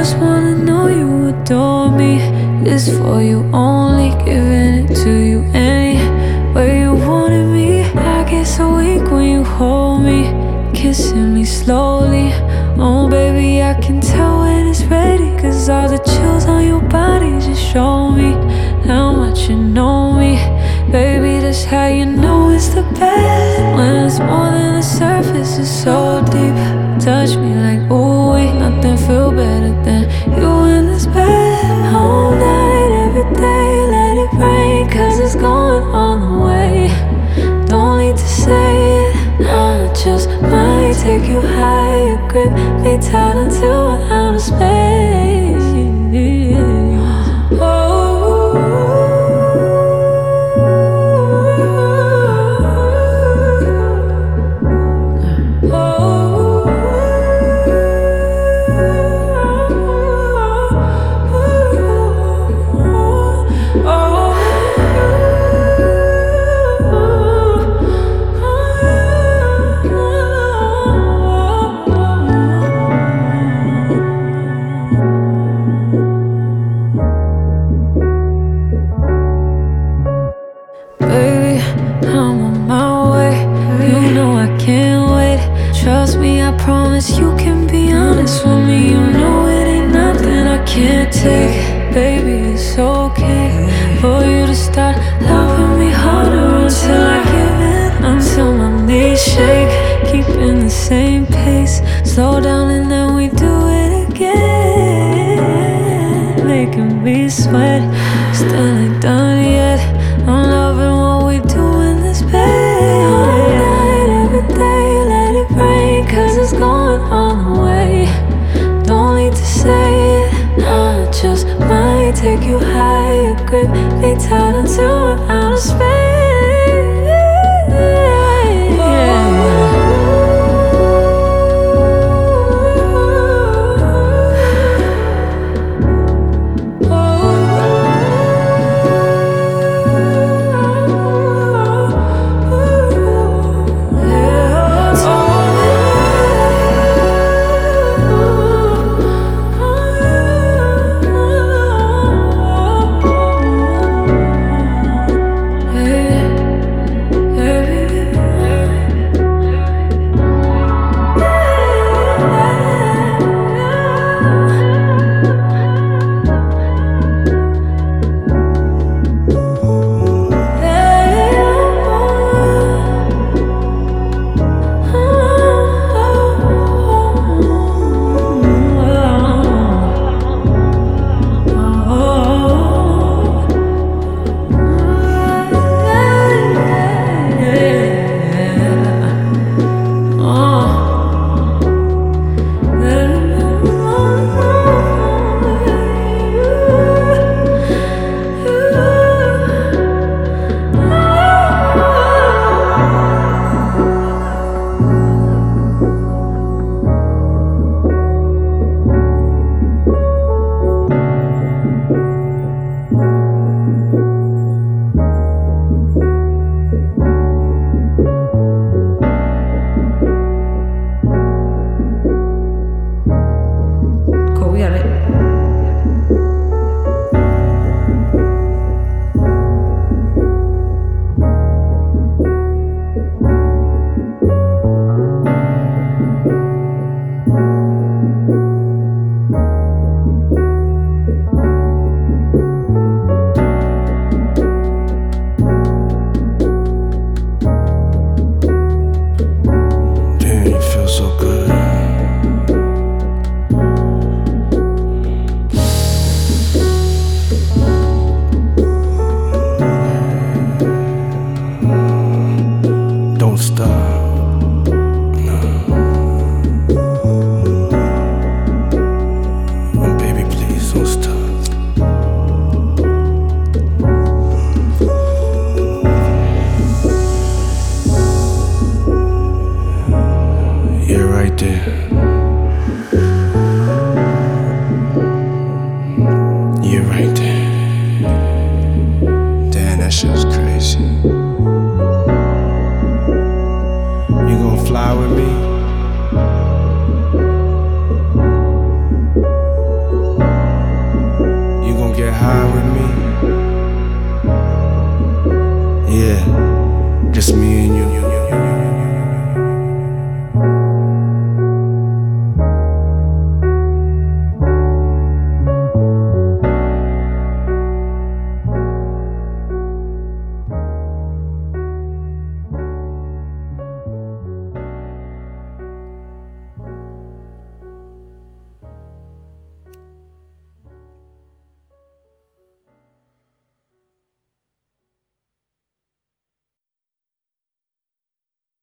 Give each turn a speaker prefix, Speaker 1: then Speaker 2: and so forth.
Speaker 1: just wanna know you adore me. It's for you only, giving it to you any way you wanted me. I get so weak when you hold me, kissing me slowly. Oh baby, I can tell when it's ready, 'cause all the chills on your body just show me how much you know me. Baby, that's how you know it's the best. When it's more than the surface, it's so deep. Touch me like ooh, nothing feel better than you in this bed. All night, every day, let it rain, 'cause it's going all the way. Don't need to say it, I just might take you higher. Grip me tight until we're out of space. Baby, I'm on my way. You know I can't wait. Trust me, I promise you can be honest with me. You know it ain't nothing I can't take. Baby, it's okay for you to start loving me harder until I give in, until my knees shake. Keeping the same pace, slow down and then we do it again. Making me sweat, still ain't done yet. I'm loving what we do in this bed. All night, every day, let it rain, 'cause it's going all the way. Don't need to say it, I just might take you higher. Grip